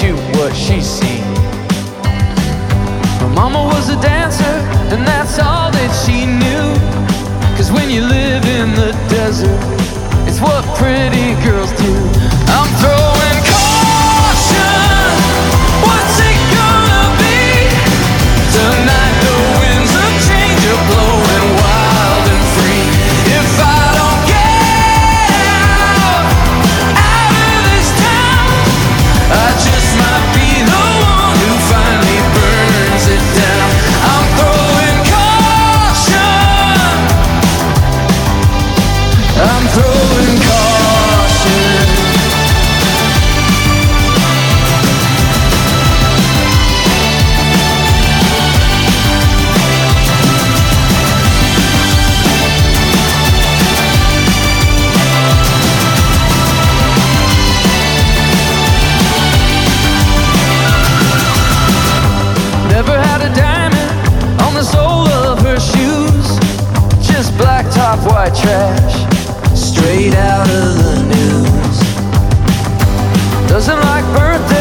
shoot what she's seen. My mama was a dancer, and that's all that she knew. 'Cause when you live in the desert, it's what pretty girls do. I'm throwing caution. What's it gonna be? Tonight the winds of change are blowing wild and free. If I don't get out of this town, I just might be the one who finally burns it down. I'm throwing caution. I'm throwing caution. Never had a diamond on the sole of her shoes, just black top, white trash, straight out of the news. Doesn't like birthdays